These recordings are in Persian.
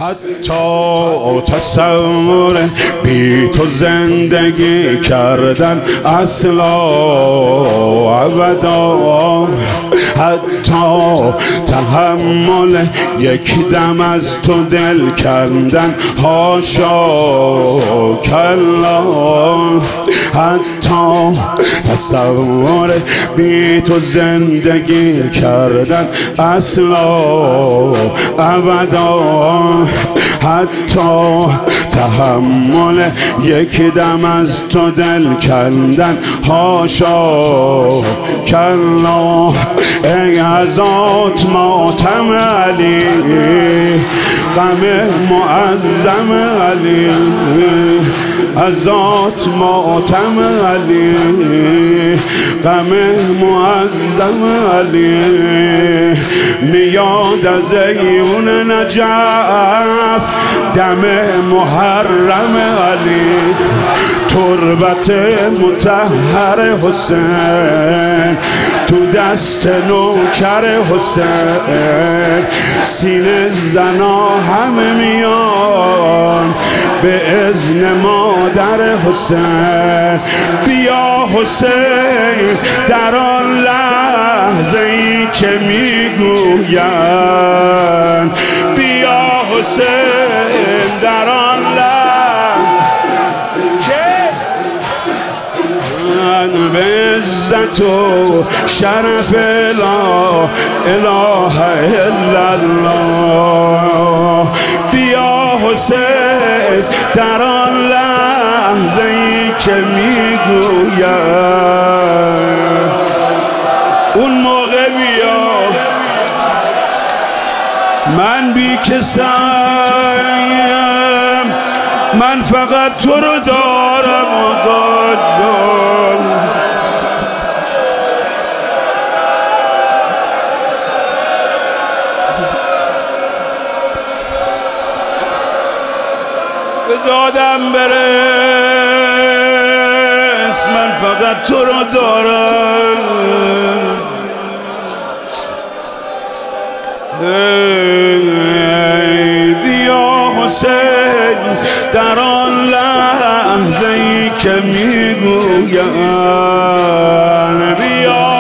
حتی تصور بی تو زندگی کردن اصلا ابدا، حتی تحمل یک دم از تو دل کندن حاشا کلا، حتی تصور بی تو زندگی کردن اصلا ابدا، حتی تحمل یک دم از تو دل کندن حاشا کلا. ای ازات ماتم علی، غم معظم علی، ازات ماتم علی، غم معظم علی. میاد از عیون نجف دم محرم علی، تربت مطهر حسین تو دست نوکر حسین، سینه زنا همه میان به اذن مادر حسین. بیا حسین در آن لحظه ای که میگویند، بیا حسین در آن لحظه که به عزت و شرف لا اله الا الله، بیا حسین در آن لحظه ای که میگوید اون موقع بیا من بی کسیم، من فقط تو رو دارم آقا جان. به دادم برس، من فقط تو رو دارم. بیا حسین در آن لحظه ای که میگویم، بیا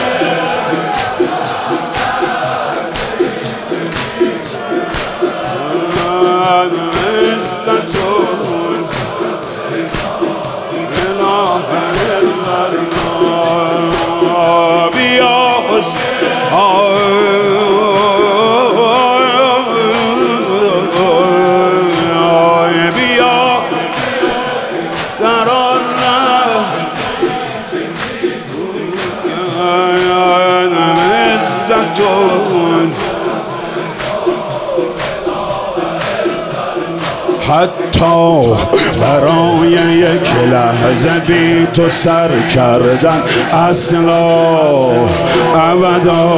حتی برای یک لحظه بی تو سر کردن اصلا ابدا،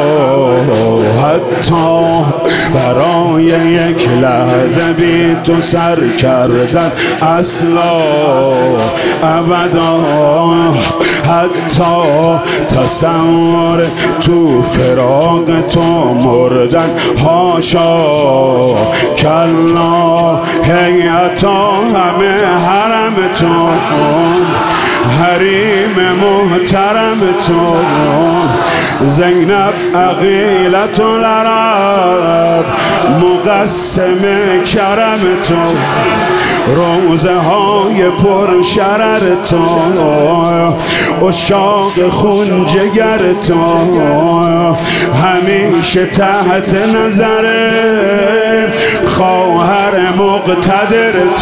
حتی برای یک لحظه بی تو سر کردن اصلا ابدا، حتی تصور تو فراق تو مردن حاشا کلا. حیاتا همه حرم تو، حریم محترم تو، زینب عقیلت العرب مقسم کرم تو، روزه های پر شرر تو، عشاق خون جگر تو، همیشه تحت نظر خواهر مقتدر تو.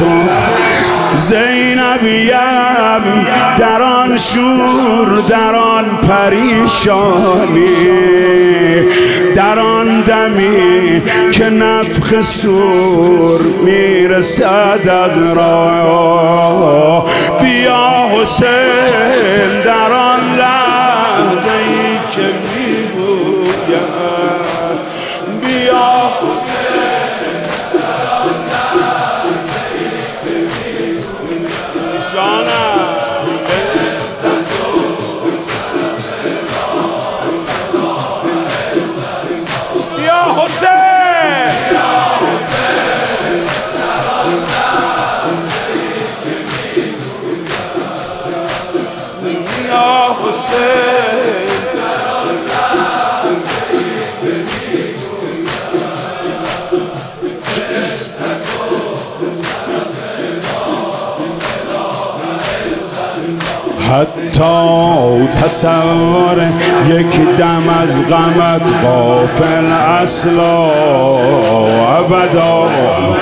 زینبیم در آن شور، در آن پریشانی، در آن دمی که نفخ سور میرسد از راه، بیا حسین در آن لحظه ای که میگویم، بیا حسین حتی تصور یک دم از غمت غافل اصلا ابدا،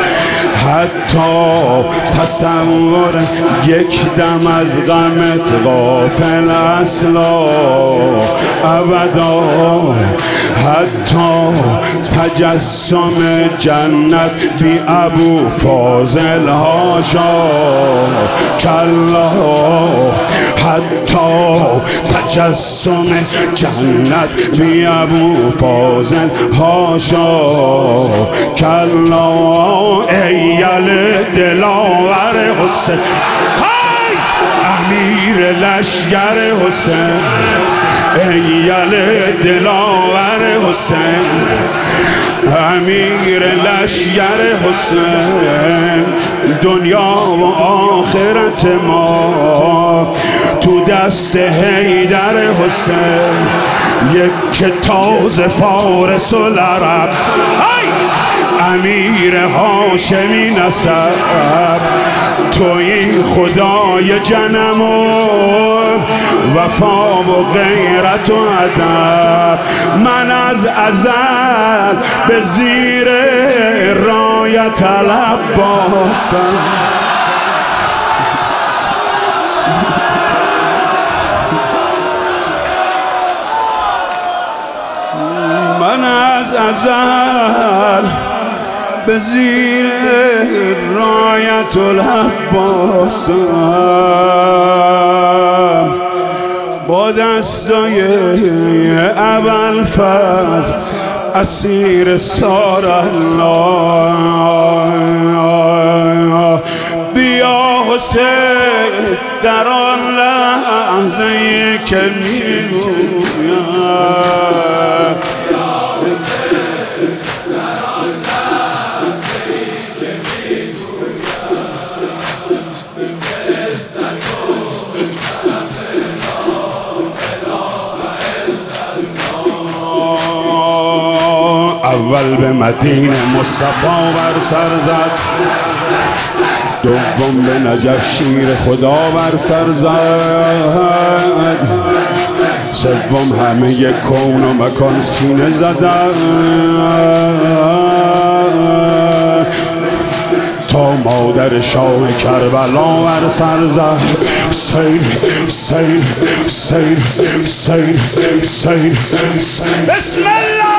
حتی تصور یک دم از غمت غافل اصلا ابدا، حتی تجسم جنت بی ابو فاضل هاشا کلا، حتی تجسم جنت بی ابو فاضل هاشا کلا. ایل دلاور حسین، های امیر لشگر حسین، ایل دلاور حسین، امیر لشگر حسین. دنیا و آخرت ما تو دست حیدر حسین، یک تاز فارس و لرب، امیر هاشمی نسب، توی خدای جنم و وفا و غیرت و ادب. من از ازل به زیر رایت العباسم، من از ازل به زیر رایت العباسم، با دستای ابوالفضل اسیر سار الله. بیا حسین در آن لحظه‌ای که میگویم اول به مدینه مصطفی بر سر زد، دوم به نجف شیر خدا بر سر زد، سوم همه کون و مکان سینه زدن، تا مادر شاه کربلا بر سر زد. سیر سیر سیر سیر سیر سیر بسم الله.